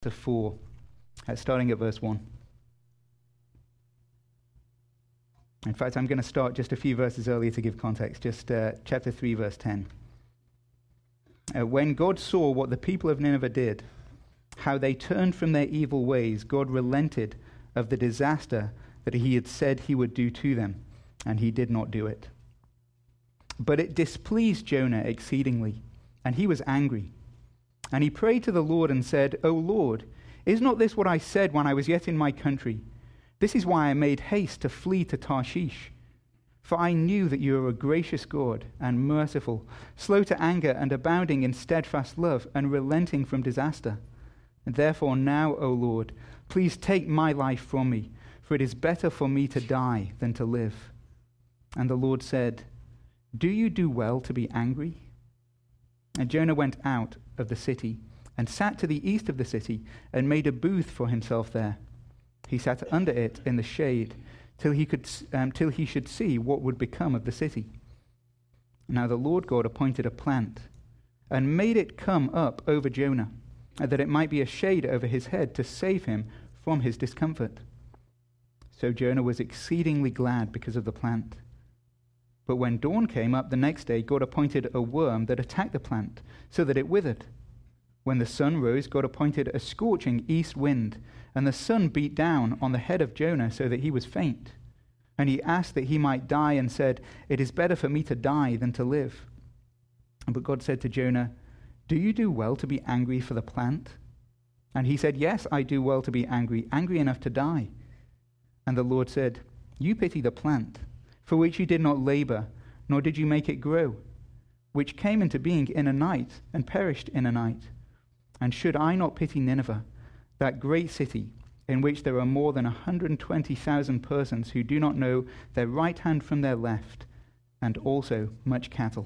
4, starting at verse 1. In fact, I'm going to start just a few verses earlier to give context, just chapter 3, verse 10. When God saw what the people of Nineveh did, how they turned from their evil ways, God relented of the disaster that he had said he would do to them, and he did not do it. But it displeased Jonah exceedingly, and he was angry. And he prayed to the Lord and said, O Lord, is not this what I said when I was yet in my country? This is why I made haste to flee to Tarshish. For I knew that you are a gracious God and merciful, slow to anger and abounding in steadfast love and relenting from disaster. And therefore now, O Lord, please take my life from me, for it is better for me to die than to live. And the Lord said, Do you do well to be angry? And Jonah went out of the city and sat to the east of the city and made a booth for himself there. He sat under it in the shade till he should see what would become of the city. Now the Lord God appointed a plant and made it come up over Jonah, that it might be a shade over his head to save him from his discomfort. So Jonah was exceedingly glad because of the plant. But when dawn came up the next day, God appointed a worm that attacked the plant, so that it withered. When the sun rose, God appointed a scorching east wind, and the sun beat down on the head of Jonah so that he was faint. And he asked that he might die and said, It is better for me to die than to live. But God said to Jonah, Do you do well to be angry for the plant? And he said, Yes, I do well to be angry enough to die. And the Lord said, You pity the plant, for which you did not labor, nor did you make it grow, which came into being in a night and perished in a night. And should I not pity Nineveh, that great city, in which there are more than 120,000 persons who do not know their right hand from their left, and also much cattle?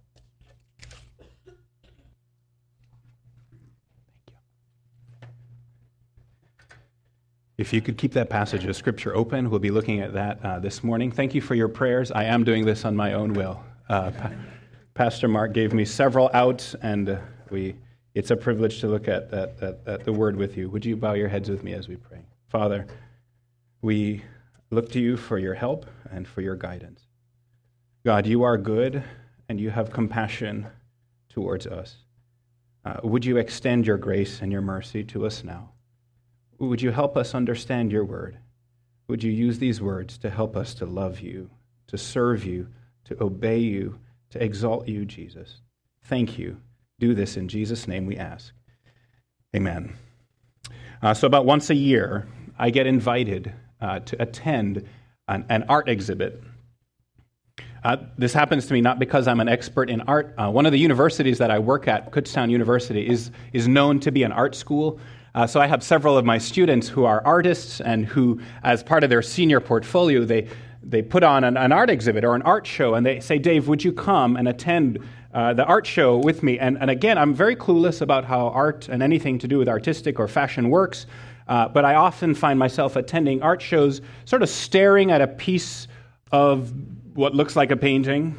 If you could keep that passage of Scripture open, we'll be looking at that this morning. Thank you for your prayers. I am doing this on my own will. Pastor Mark gave me several outs, and it's a privilege to look at the Word with you. Would you bow your heads with me as we pray? Father, we look to you for your help and for your guidance. God, you are good, and you have compassion towards us. Would you extend your grace and your mercy to us now? Would you help us understand your word? Would you use these words to help us to love you, to serve you, to obey you, to exalt you, Jesus? Thank you. Do this in Jesus' name we ask. Amen. So about once a year, I get invited to attend an art exhibit. This happens to me not because I'm an expert in art. One of the universities that I work at, Kutztown University, is known to be an art school. So I have several of my students who are artists and who, as part of their senior portfolio, they put on an art exhibit or an art show, and they say, Dave, would you come and attend the art show with me? And again, I'm very clueless about how art and anything to do with artistic or fashion works, but I often find myself attending art shows sort of staring at a piece of what looks like a painting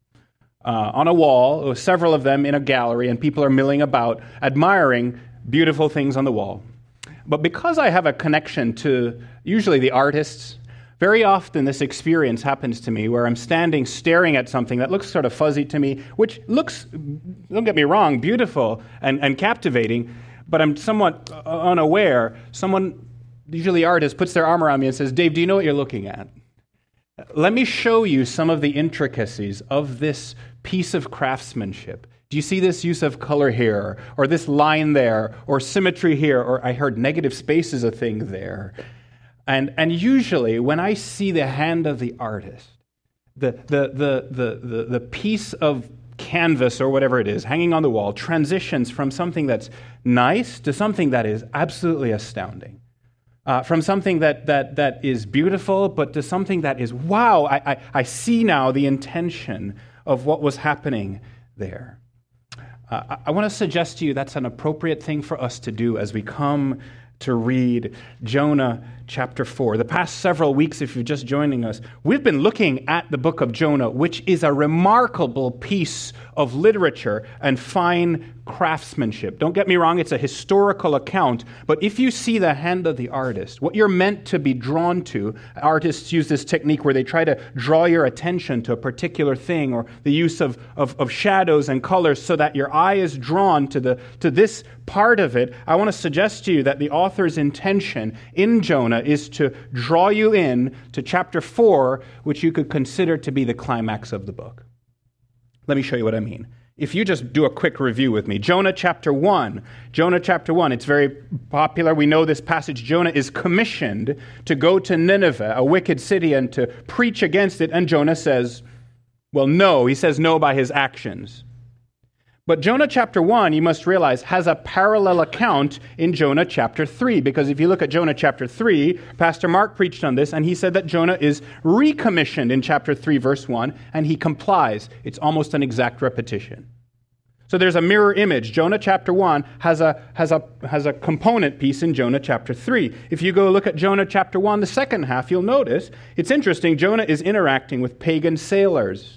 on a wall, several of them in a gallery, and people are milling about, admiring beautiful things on the wall. But because I have a connection to usually the artists, very often this experience happens to me where I'm standing staring at something that looks sort of fuzzy to me, which looks, don't get me wrong, beautiful and captivating, but I'm somewhat unaware. Someone, usually artist, puts their arm around me and says, Dave, do you know what you're looking at? Let me show you some of the intricacies of this piece of craftsmanship. Do you see this use of color here, or this line there, or symmetry here, or I heard negative space is a thing there. And usually when I see the hand of the artist, the piece of canvas or whatever it is hanging on the wall transitions from something that's nice to something that is absolutely astounding. From something that is beautiful, but to something that is, wow, I see now the intention of what was happening there. I want to suggest to you that's an appropriate thing for us to do as we come to read Jonah chapter 4. The past several weeks, if you're just joining us, we've been looking at the book of Jonah, which is a remarkable piece of literature and fine craftsmanship. Don't get me wrong, it's a historical account, but if you see the hand of the artist, what you're meant to be drawn to, artists use this technique where they try to draw your attention to a particular thing, or the use of shadows and colors so that your eye is drawn to this part of it. I want to suggest to you that the author's intention in Jonah is to draw you in to chapter 4, which you could consider to be the climax of the book. Let me show you what I mean. If you just do a quick review with me. Jonah chapter 1. Jonah chapter 1. It's very popular. We know this passage. Jonah is commissioned to go to Nineveh, a wicked city, and to preach against it. And Jonah says, well, no. He says no by his actions. But Jonah chapter 1, you must realize, has a parallel account in Jonah chapter 3. Because if you look at Jonah chapter 3, Pastor Mark preached on this, and he said that Jonah is recommissioned in chapter 3, verse 1, and he complies. It's almost an exact repetition. So there's a mirror image. Jonah chapter 1 has a component piece in Jonah chapter 3. If you go look at Jonah chapter 1, the second half, you'll notice, it's interesting, Jonah is interacting with pagan sailors,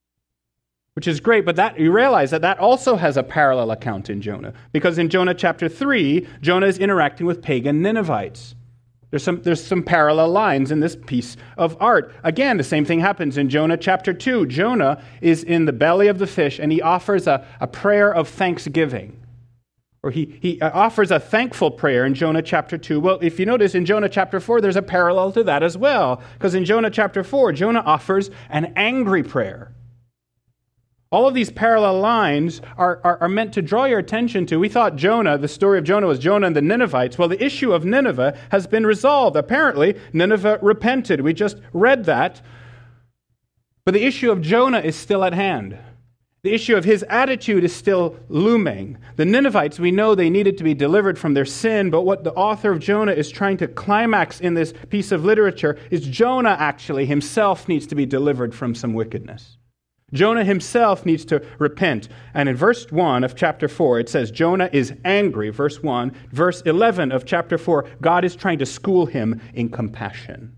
which is great, but that you realize that also has a parallel account in Jonah. Because in Jonah chapter 3, Jonah is interacting with pagan Ninevites. There's some parallel lines in this piece of art. Again, the same thing happens in Jonah chapter 2. Jonah is in the belly of the fish, and he offers a prayer of thanksgiving. Or he offers a thankful prayer in Jonah chapter 2. Well, if you notice in Jonah chapter 4, there's a parallel to that as well. Because in Jonah chapter 4, Jonah offers an angry prayer. All of these parallel lines are meant to draw your attention to. We thought Jonah, the story of Jonah was Jonah and the Ninevites. Well, the issue of Nineveh has been resolved. Apparently, Nineveh repented. We just read that. But the issue of Jonah is still at hand. The issue of his attitude is still looming. The Ninevites, we know they needed to be delivered from their sin, but what the author of Jonah is trying to climax in this piece of literature is Jonah actually himself needs to be delivered from some wickedness. Jonah himself needs to repent. And in verse 1 of chapter 4, it says Jonah is angry, verse 1. Verse 11 of chapter 4, God is trying to school him in compassion.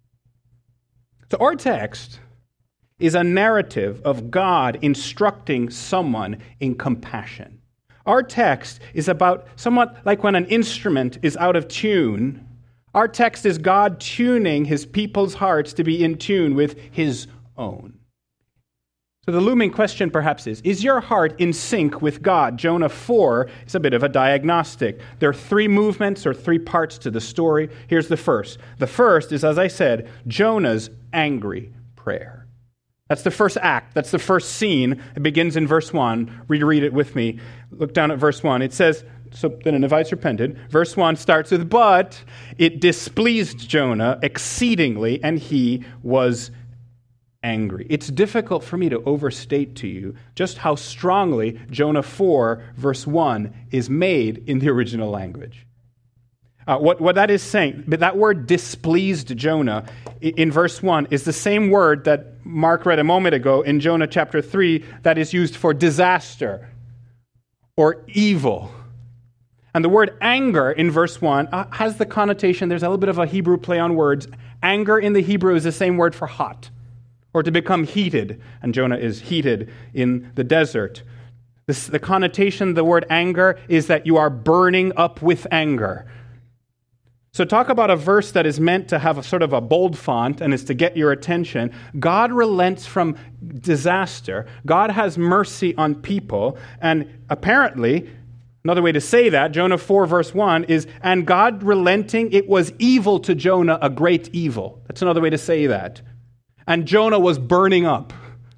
So our text is a narrative of God instructing someone in compassion. Our text is about somewhat like when an instrument is out of tune. Our text is God tuning his people's hearts to be in tune with his own. So the looming question perhaps is your heart in sync with God? Jonah 4 is a bit of a diagnostic. There are 3 movements or 3 parts to the story. Here's the first. The first is, as I said, Jonah's angry prayer. That's the first act. That's the first scene. It begins in verse 1. Reread it with me. Look down at verse 1. It says, so the Ninevites repented. Verse 1 starts with, but it displeased Jonah exceedingly, and he was angry. It's difficult for me to overstate to you just how strongly Jonah 4, verse 1 is made in the original language. What that is saying, but that word displeased Jonah in verse 1 is the same word that Mark read a moment ago in Jonah chapter 3 that is used for disaster or evil. And the word anger in verse 1 has the connotation, there's a little bit of a Hebrew play on words. Anger in the Hebrew is the same word for hot, or to become heated, and Jonah is heated in the desert. The connotation of the word anger is that you are burning up with anger. So talk about a verse that is meant to have a sort of a bold font and is to get your attention. God relents from disaster. God has mercy on people, and apparently, another way to say that, Jonah 4 verse 1 is, and God relenting, it was evil to Jonah, a great evil. That's another way to say that. And Jonah was burning up.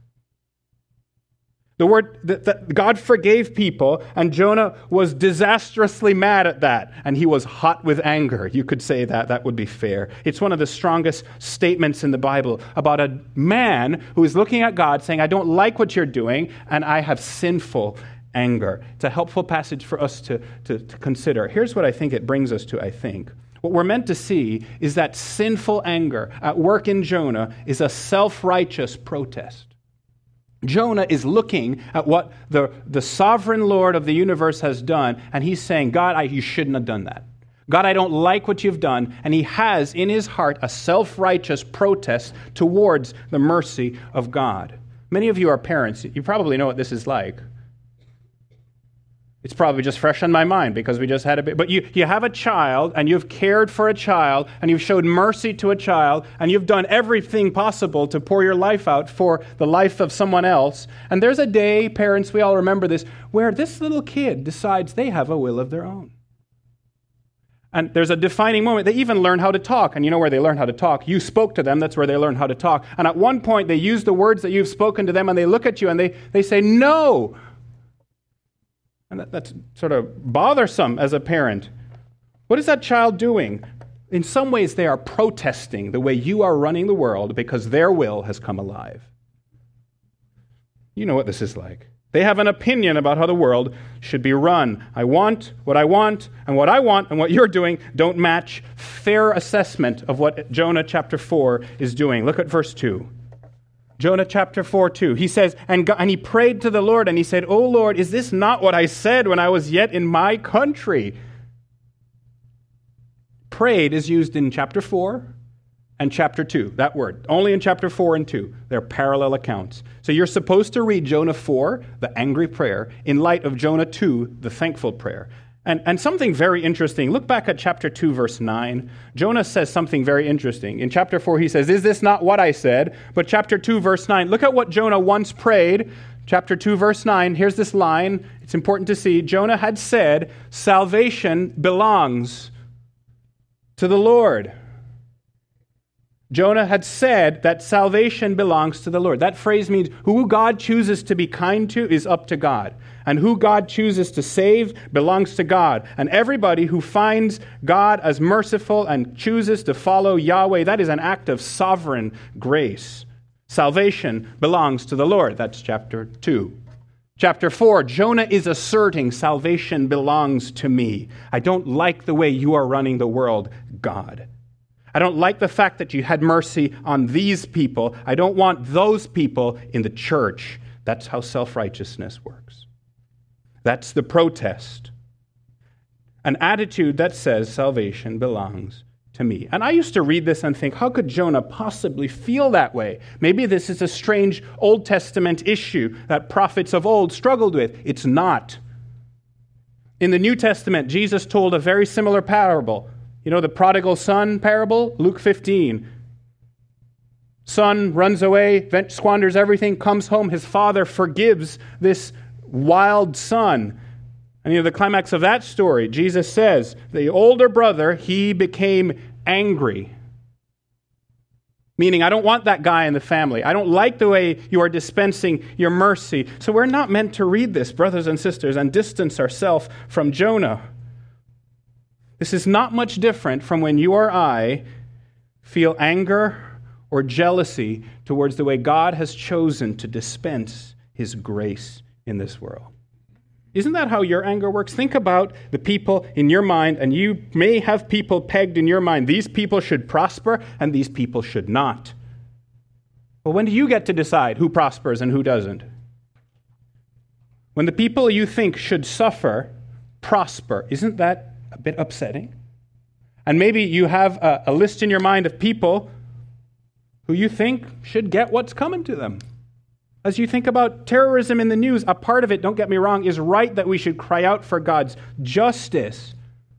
The word that God forgave people, and Jonah was disastrously mad at that, and he was hot with anger. You could say that. That would be fair. It's one of the strongest statements in the Bible about a man who is looking at God saying, I don't like what you're doing, and I have sinful anger. It's a helpful passage for us to consider. Here's what I think it brings us to, I think. What we're meant to see is that sinful anger at work in Jonah is a self-righteous protest. Jonah is looking at what the sovereign Lord of the universe has done, and he's saying, God, you shouldn't have done that. God, I don't like what you've done. And he has in his heart a self-righteous protest towards the mercy of God. Many of you are parents. You probably know what this is like. It's probably just fresh on my mind because we just had a bit. But you have a child, and you've cared for a child, and you've showed mercy to a child, and you've done everything possible to pour your life out for the life of someone else. And there's a day, parents, we all remember this, where this little kid decides they have a will of their own. And there's a defining moment. They even learn how to talk. And you know where they learn how to talk? You spoke to them. That's where they learn how to talk. And at one point, they use the words that you've spoken to them, and they look at you, and they say, no. And that's sort of bothersome as a parent. What is that child doing? In some ways, they are protesting the way you are running the world because their will has come alive. You know what this is like. They have an opinion about how the world should be run. I want, and what I want and what you're doing don't match. Fair assessment of what Jonah chapter 4 is doing. Look at verse 2. Jonah chapter 4:2. He says, and he prayed to the Lord, and he said, "O Lord, is this not what I said when I was yet in my country?" Prayed is used in chapter 4 and chapter 2, that word. Only in chapter 4 and 2. They're parallel accounts. So you're supposed to read Jonah 4, the angry prayer, in light of Jonah 2, the thankful prayer. And something very interesting. Look back at chapter 2, verse 9. Jonah says something very interesting. In chapter 4, he says, "Is this not what I said?" But chapter 2, verse 9, look at what Jonah once prayed. Chapter 2, verse 9, here's this line. It's important to see. Jonah had said, "Salvation belongs to the Lord." Jonah had said that salvation belongs to the Lord. That phrase means who God chooses to be kind to is up to God. And who God chooses to save belongs to God. And everybody who finds God as merciful and chooses to follow Yahweh, that is an act of sovereign grace. Salvation belongs to the Lord. That's chapter 2. Chapter 4, Jonah is asserting salvation belongs to me. I don't like the way you are running the world, God. I don't like the fact that you had mercy on these people. I don't want those people in the church. That's how self-righteousness works. That's the protest. An attitude that says salvation belongs to me. And I used to read this and think, how could Jonah possibly feel that way? Maybe this is a strange Old Testament issue that prophets of old struggled with. It's not. In the New Testament, Jesus told a very similar parable. You know the prodigal son parable? Luke 15. Son runs away, squanders everything, comes home. His father forgives this wild son. And the climax of that story, Jesus says, the older brother, he became angry. Meaning, I don't want that guy in the family. I don't like the way you are dispensing your mercy. So we're not meant to read this, brothers and sisters, and distance ourselves from Jonah. This is not much different from when you or I feel anger or jealousy towards the way God has chosen to dispense his grace in this world. Isn't that how your anger works? Think about the people in your mind, and you may have people pegged in your mind. These people should prosper, and these people should not. Well, when do you get to decide who prospers and who doesn't? When the people you think should suffer prosper, isn't that a bit upsetting? And maybe you have a list in your mind of people who you think should get what's coming to them. As you think about terrorism in the news, a part of it, don't get me wrong, is right that we should cry out for God's justice.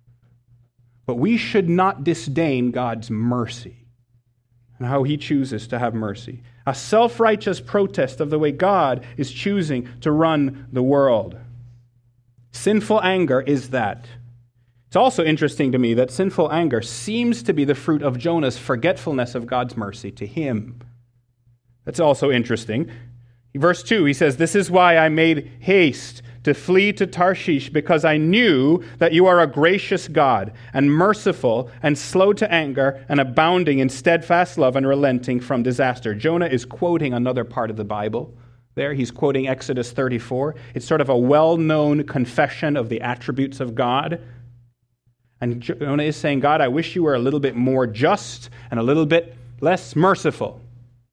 But we should not disdain God's mercy and how he chooses to have mercy. A self-righteous protest of the way God is choosing to run the world. Sinful anger is that. It's also interesting to me that sinful anger seems to be the fruit of Jonah's forgetfulness of God's mercy to him. That's also interesting. Verse 2, he says, "This is why I made haste to flee to Tarshish, because I knew that you are a gracious God and merciful and slow to anger and abounding in steadfast love and relenting from disaster." Jonah is quoting another part of the Bible there. He's quoting Exodus 34. It's sort of a well-known confession of the attributes of God. And Jonah is saying, God, I wish you were a little bit more just and a little bit less merciful.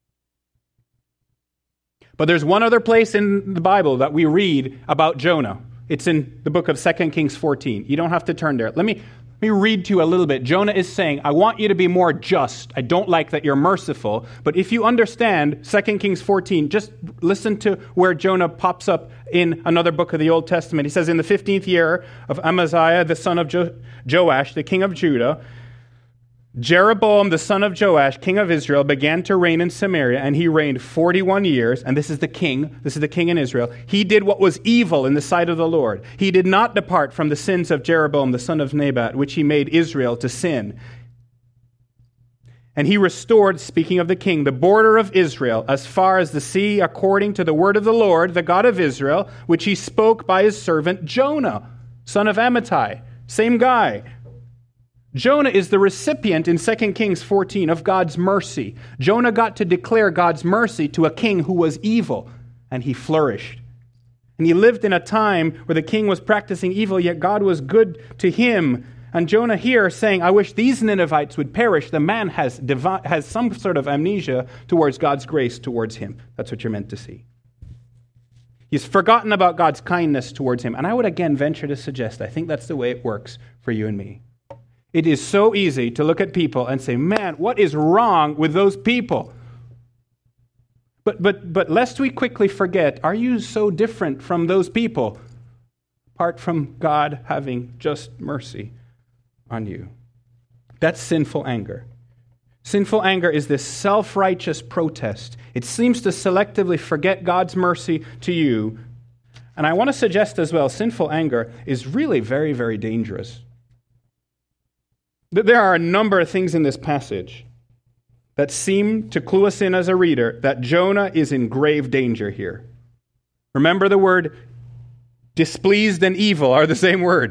But there's one other place in the Bible that we read about Jonah. It's in the book of 2 Kings 14. You don't have to turn there. Let Let me read to you a little bit. Jonah is saying, I want you to be more just. I don't like that you're merciful. But if you understand 2 Kings 14, just listen to where Jonah pops up in another book of the Old Testament. He says, in the 15th year of Amaziah, the son of Joash, the king of Judah, Jeroboam, the son of Joash, king of Israel, began to reign in Samaria, and he reigned 41 years, and this is the king in Israel. He did what was evil in the sight of the Lord. He did not depart from the sins of Jeroboam, the son of Nebat, which he made Israel to sin. And he restored, speaking of the king, the border of Israel as far as the sea, according to the word of the Lord, the God of Israel, which he spoke by his servant Jonah, son of Amittai. Same guy. Jonah is the recipient in 2 Kings 14 of God's mercy. Jonah got to declare God's mercy to a king who was evil, and he flourished. And he lived in a time where the king was practicing evil, yet God was good to him. And Jonah here saying, I wish these Ninevites would perish. The man has some sort of amnesia towards God's grace towards him. That's what you're meant to see. He's forgotten about God's kindness towards him. And I would again venture to suggest, I think that's the way it works for you and me. It is so easy to look at people and say, man, what is wrong with those people? But lest we quickly forget, are you so different from those people, apart from God having just mercy on you? That's sinful anger. Sinful anger is this self-righteous protest. It seems to selectively forget God's mercy to you. And I want to suggest as well, sinful anger is really very, very dangerous. There are a number of things in this passage that seem to clue us in as a reader that Jonah is in grave danger here. Remember, the word displeased and evil are the same word.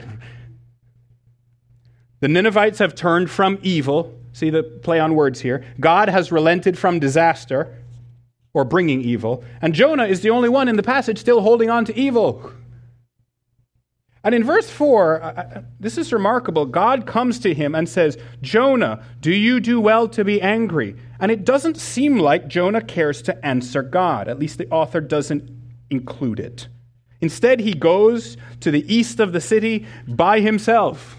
The Ninevites have turned from evil. See the play on words here. God has relented from disaster or bringing evil. And Jonah is the only one in the passage still holding on to evil. And in verse 4, this is remarkable. God comes to him and says, Jonah, do you do well to be angry? And it doesn't seem like Jonah cares to answer God. At least the author doesn't include it. Instead, he goes to the east of the city by himself.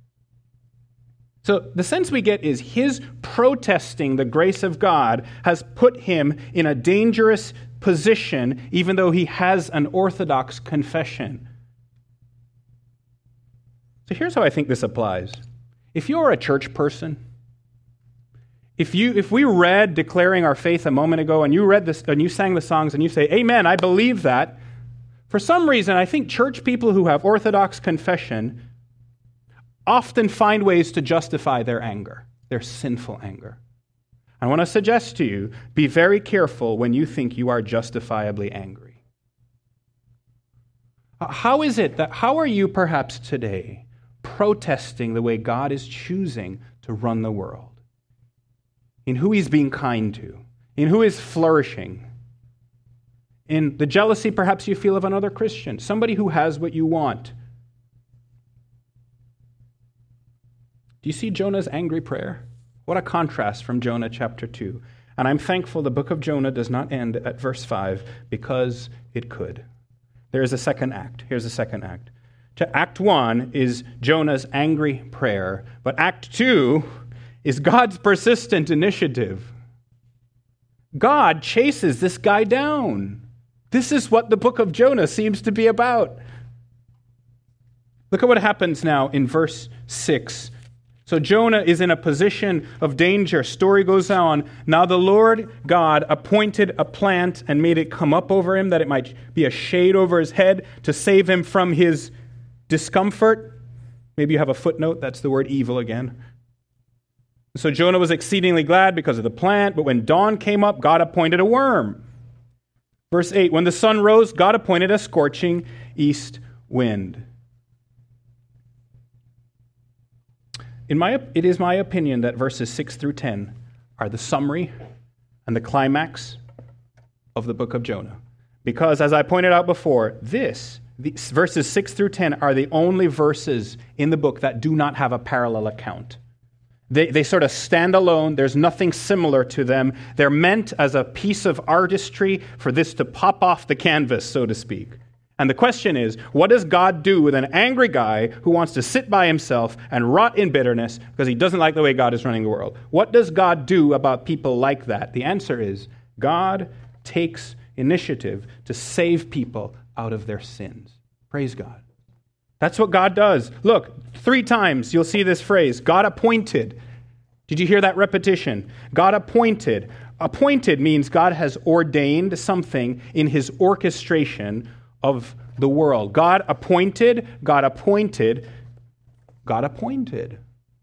So the sense we get is his protesting the grace of God has put him in a dangerous position, even though he has an orthodox confession. So here's how I think this applies. If you're a church person, if we read declaring our faith a moment ago and you read this and you sang the songs and you say, Amen, I believe that, for some reason I think church people who have orthodox confession often find ways to justify their anger, their sinful anger. I want to suggest to you, be very careful when you think you are justifiably angry. How are you perhaps today protesting the way God is choosing to run the world, in who he's being kind to, in who is flourishing, in the jealousy perhaps you feel of another Christian, somebody who has what you want? Do you see Jonah's angry prayer? What a contrast from Jonah chapter 2. And I'm thankful the book of Jonah does not end at verse 5 because it could. There is a second act. Here's the second act. Act 1 is Jonah's angry prayer, but Act 2 is God's persistent initiative. God chases this guy down. This is what the book of Jonah seems to be about. Look at what happens now in verse 6. So Jonah is in a position of danger. Story goes on. Now the Lord God appointed a plant and made it come up over him, that it might be a shade over his head to save him from his discomfort. Maybe you have a footnote. That's the word evil again. So Jonah was exceedingly glad because of the plant, but when dawn came up, God appointed a worm. Verse 8, when the sun rose, God appointed a scorching east wind. It is my opinion that verses 6 through 10 are the summary and the climax of the book of Jonah. Because, as I pointed out before, these verses 6 through 10 are the only verses in the book that do not have a parallel account. They sort of stand alone. There's nothing similar to them. They're meant as a piece of artistry for this to pop off the canvas, so to speak. And the question is, what does God do with an angry guy who wants to sit by himself and rot in bitterness because he doesn't like the way God is running the world? What does God do about people like that? The answer is, God takes initiative to save people out of their sins. Praise God. That's what God does. Look, 3 times you'll see this phrase, God appointed. Did you hear that repetition? God appointed. Appointed means God has ordained something in his orchestration of the world. God appointed, God appointed, God appointed.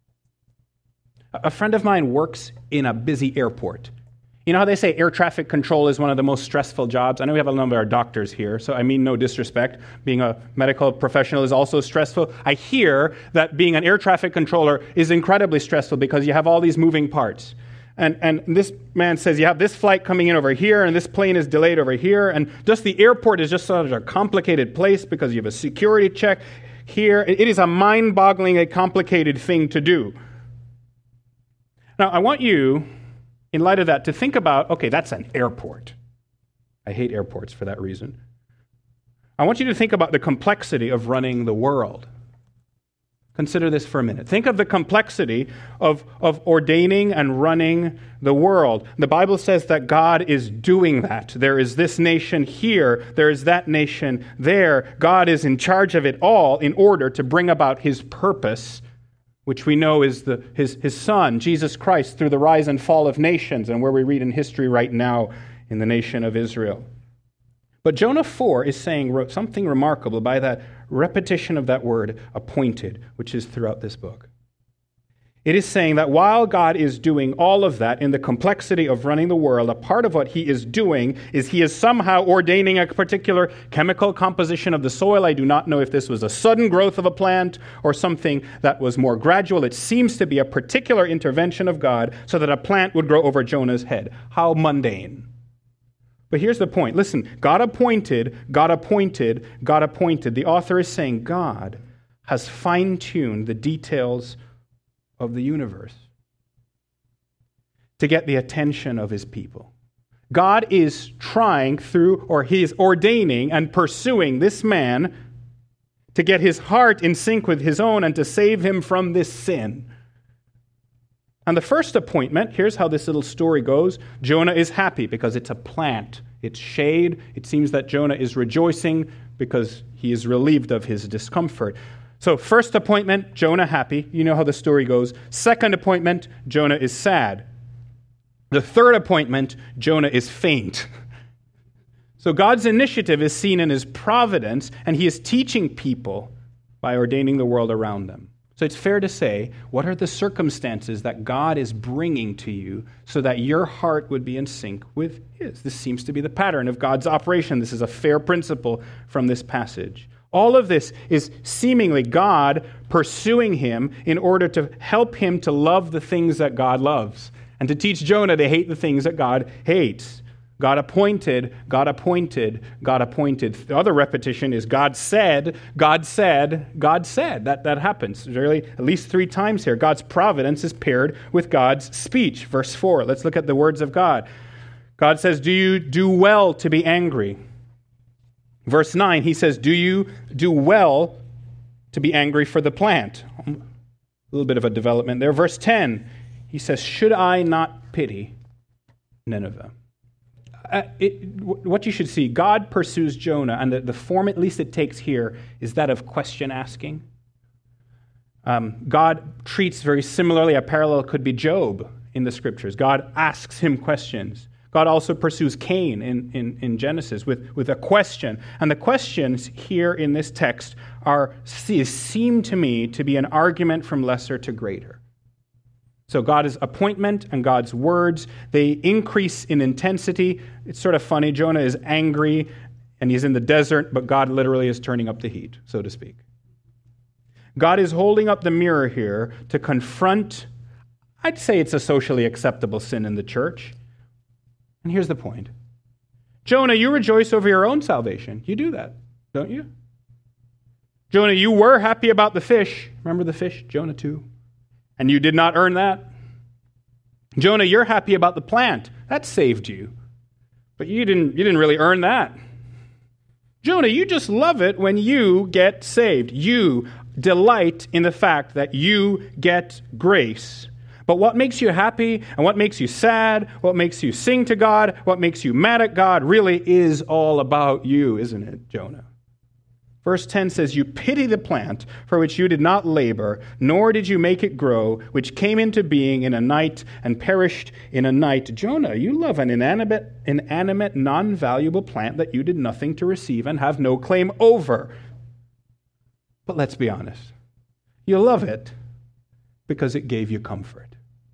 A friend of mine works in a busy airport. You know how they say air traffic control is one of the most stressful jobs? I know we have a number of doctors here, so I mean no disrespect. Being a medical professional is also stressful. I hear that being an air traffic controller is incredibly stressful because you have all these moving parts. And this man says you have this flight coming in over here, and this plane is delayed over here, and just the airport is just such a complicated place because you have a security check here. It is a mind-bogglingly complicated thing to do. Now, I want you, in light of that, to think about, okay, that's an airport. I hate airports for that reason. I want you to think about the complexity of running the world. Consider this for a minute. Think of the complexity of ordaining and running the world. The Bible says that God is doing that. There is this nation here. There is that nation there. God is in charge of it all in order to bring about his purpose, which we know is his Son, Jesus Christ, through the rise and fall of nations, and where we read in history right now in the nation of Israel. But Jonah 4 is saying something remarkable by that repetition of that word, appointed, which is throughout this book. It is saying that while God is doing all of that in the complexity of running the world, a part of what he is doing is he is somehow ordaining a particular chemical composition of the soil. I do not know if this was a sudden growth of a plant or something that was more gradual. It seems to be a particular intervention of God so that a plant would grow over Jonah's head. How mundane. But here's the point. Listen, God appointed, God appointed, God appointed. The author is saying God has fine-tuned the details of the universe to get the attention of his people. God is trying through, or he is ordaining and pursuing this man to get his heart in sync with his own and to save him from this sin. And the first appointment, here's how this little story goes. Jonah is happy because it's a plant. It's shade. It seems that Jonah is rejoicing because he is relieved of his discomfort. So first appointment, Jonah happy. You know how the story goes. Second appointment, Jonah is sad. The third appointment, Jonah is faint. So God's initiative is seen in his providence, and he is teaching people by ordaining the world around them. So it's fair to say, what are the circumstances that God is bringing to you so that your heart would be in sync with his? This seems to be the pattern of God's operation. This is a fair principle from this passage. All of this is seemingly God pursuing him in order to help him to love the things that God loves and to teach Jonah to hate the things that God hates. God appointed, God appointed, God appointed. The other repetition is God said, God said, God said. That happens really at least 3 times here. God's providence is paired with God's speech. Verse 4, let's look at the words of God. God says, do you do well to be angry? Verse 9, he says, do you do well to be angry for the plant? A little bit of a development there. Verse 10, he says, should I not pity Nineveh? What you should see, God pursues Jonah, and the form at least it takes here is that of question asking. God treats very similarly, a parallel could be Job in the scriptures. God asks him questions. God also pursues Cain in Genesis with a question. And the questions here in this text seem to me to be an argument from lesser to greater. So God's appointment and God's words, they increase in intensity. It's sort of funny. Jonah is angry and he's in the desert, but God literally is turning up the heat, so to speak. God is holding up the mirror here to confront, I'd say it's a socially acceptable sin in the church. And here's the point. Jonah, you rejoice over your own salvation. You do that, don't you? Jonah, you were happy about the fish. Remember the fish? Jonah 2. And you did not earn that. Jonah, you're happy about the plant. That saved you. But you didn't really earn that. Jonah, you just love it when you get saved. You delight in the fact that you get grace. But what makes you happy and what makes you sad, what makes you sing to God, what makes you mad at God really is all about you, isn't it, Jonah? Verse 10 says, you pity the plant for which you did not labor, nor did you make it grow, which came into being in a night and perished in a night. Jonah, you love an inanimate, non-valuable plant that you did nothing to receive and have no claim over. But let's be honest. You love it because it gave you comfort.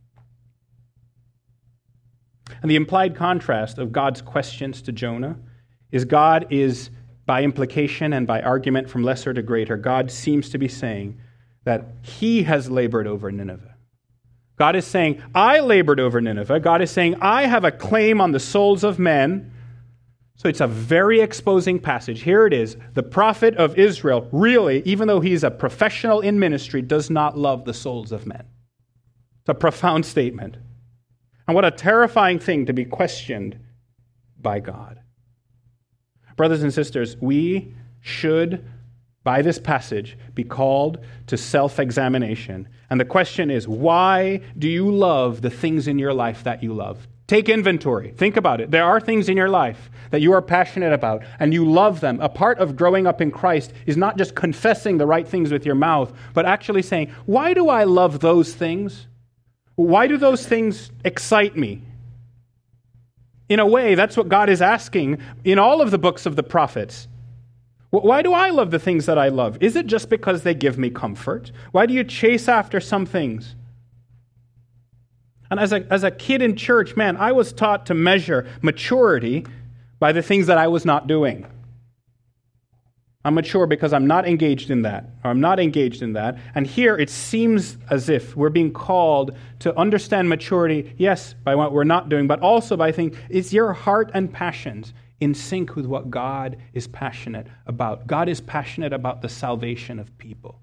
And the implied contrast of God's questions to Jonah is God is, by implication and by argument from lesser to greater, God seems to be saying that he has labored over Nineveh. God is saying, I labored over Nineveh. God is saying, I have a claim on the souls of men. So it's a very exposing passage. Here it is. The prophet of Israel, really, even though he's a professional in ministry, does not love the souls of men. It's a profound statement. And what a terrifying thing to be questioned by God. Brothers and sisters, we should, by this passage, be called to self-examination. And the question is, why do you love the things in your life that you love? Take inventory. Think about it. There are things in your life that you are passionate about, and you love them. A part of growing up in Christ is not just confessing the right things with your mouth, but actually saying, why do I love those things? Why do those things excite me? In a way, that's what God is asking in all of the books of the prophets. Why do I love the things that I love? Is it just because they give me comfort? Why do you chase after some things? And as a kid in church, man, I was taught to measure maturity by the things that I was not doing. I'm mature because I'm not engaged in that, or I'm not engaged in that. And here it seems as if we're being called to understand maturity, yes, by what we're not doing, but also by thinking, is your heart and passions in sync with what God is passionate about? God is passionate about the salvation of people.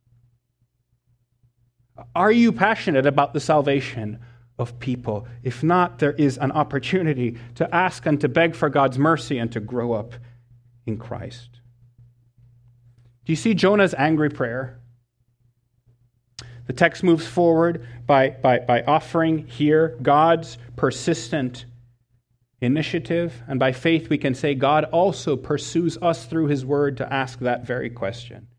Are you passionate about the salvation of people? If not, there is an opportunity to ask and to beg for God's mercy and to grow up in Christ. Do you see Jonah's angry prayer? The text moves forward by offering here God's persistent initiative. And by faith we can say God also pursues us through his word to ask that very question.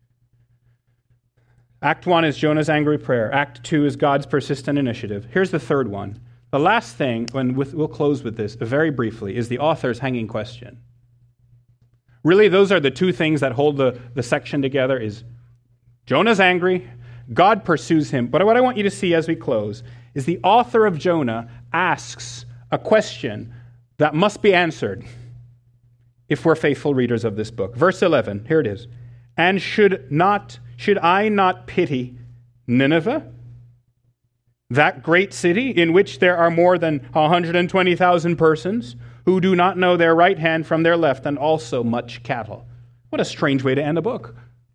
Act 1 is Jonah's angry prayer. Act 2 is God's persistent initiative. Here's the third one. The last thing, we'll close with this very briefly, is the author's hanging question. Really, those are the two things that hold the section together is Jonah's angry, God pursues him. But what I want you to see as we close is the author of Jonah asks a question that must be answered if we're faithful readers of this book. Verse 11, here it is. And should I not pity Nineveh, that great city in which there are more than 120,000 persons who do not know their right hand from their left, and also much cattle? What a strange way to end a book.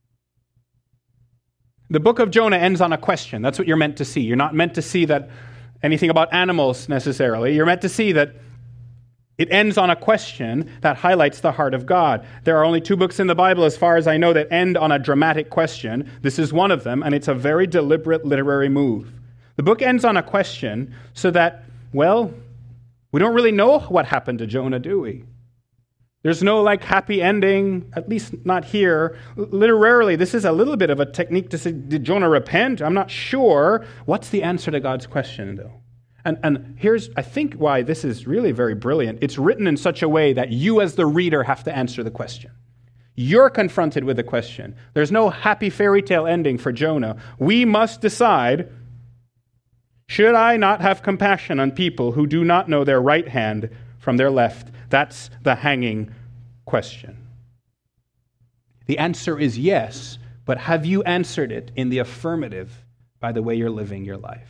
The book of Jonah ends on a question. That's what you're meant to see. You're not meant to see that anything about animals necessarily. You're meant to see that it ends on a question that highlights the heart of God. There are only 2 books in the Bible, as far as I know, that end on a dramatic question. This is one of them, and it's a very deliberate literary move. The book ends on a question so that, well, we don't really know what happened to Jonah, do we? There's no happy ending, at least not here. Literarily, this is a little bit of a technique to say, did Jonah repent? I'm not sure. What's the answer to God's question, though? And here's, I think, why this is really very brilliant. It's written in such a way that you as the reader have to answer the question. You're confronted with the question. There's no happy fairy tale ending for Jonah. We must decide, should I not have compassion on people who do not know their right hand from their left? That's the hanging question. The answer is yes, but have you answered it in the affirmative by the way you're living your life?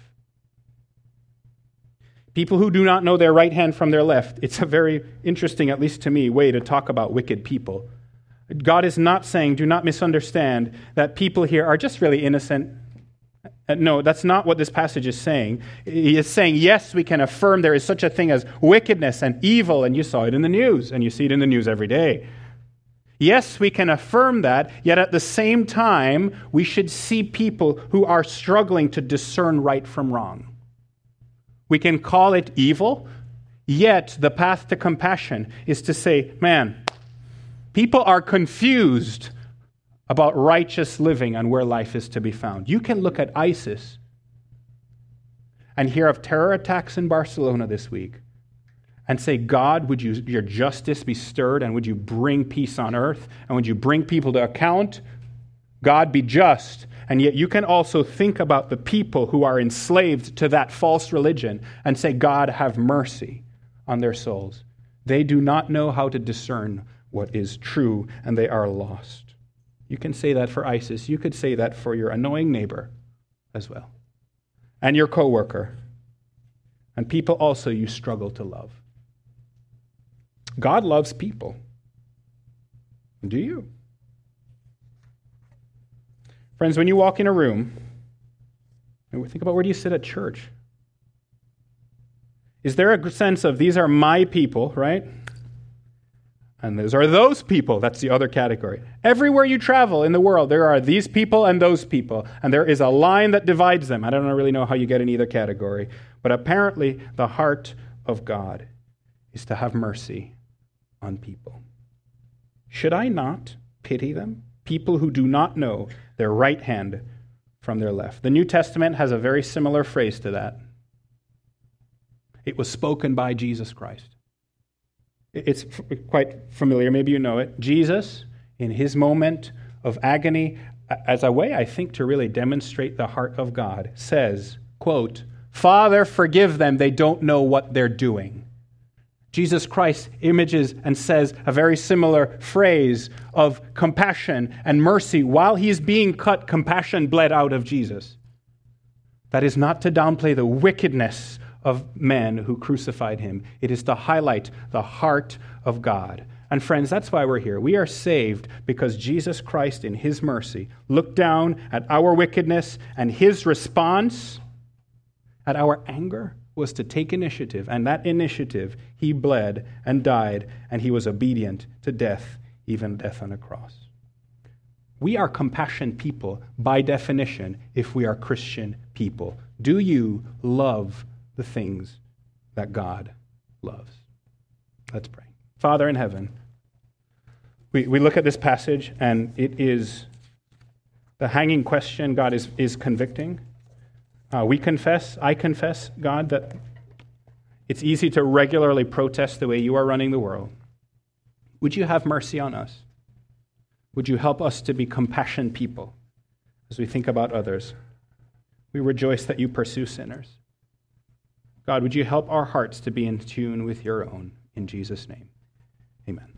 People who do not know their right hand from their left. It's a very interesting, at least to me, way to talk about wicked people. God is not saying, do not misunderstand, that people here are just really innocent. No, that's not what this passage is saying. He is saying, yes, we can affirm there is such a thing as wickedness and evil, and you saw it in the news, and you see it in the news every day. Yes, we can affirm that, yet at the same time, we should see people who are struggling to discern right from wrong. We can call it evil, yet the path to compassion is to say, man, people are confused about righteous living and where life is to be found. You can look at ISIS and hear of terror attacks in Barcelona this week and say, God, would your justice be stirred, and would you bring peace on earth, and would you bring people to account? God, be just. And yet you can also think about the people who are enslaved to that false religion and say, God, have mercy on their souls. They do not know how to discern what is true, and they are lost. You can say that for ISIS. You could say that for your annoying neighbor as well, and your coworker, and people also you struggle to love. God loves people. Do you? Friends, when you walk in a room, and think about where do you sit at church? Is there a sense of these are my people, right? And those are those people. That's the other category. Everywhere you travel in the world, there are these people and those people, and there is a line that divides them. I don't really know how you get in either category, but apparently the heart of God is to have mercy on people. Should I not pity them? People who do not know their right hand from their left. The New Testament has a very similar phrase to that. It was spoken by Jesus Christ. It's quite familiar. Maybe you know it. Jesus, in his moment of agony, as a way, I think, to really demonstrate the heart of God, says, quote, Father, forgive them. They don't know what they're doing. Jesus Christ images and says a very similar phrase of compassion and mercy. While he's being cut, compassion bled out of Jesus. That is not to downplay the wickedness of men who crucified him. It is to highlight the heart of God. And friends, that's why we're here. We are saved because Jesus Christ, in his mercy, looked down at our wickedness, and his response at our anger was to take initiative, and that initiative, he bled and died, and he was obedient to death, even death on a cross. We are compassionate people by definition if we are Christian people. Do you love the things that God loves? Let's pray. Father in heaven, we look at this passage, and it is the hanging question. God is convicting. I confess, God, that it's easy to regularly protest the way you are running the world. Would you have mercy on us? Would you help us to be compassionate people as we think about others? We rejoice that you pursue sinners. God, would you help our hearts to be in tune with your own? In Jesus' name, amen.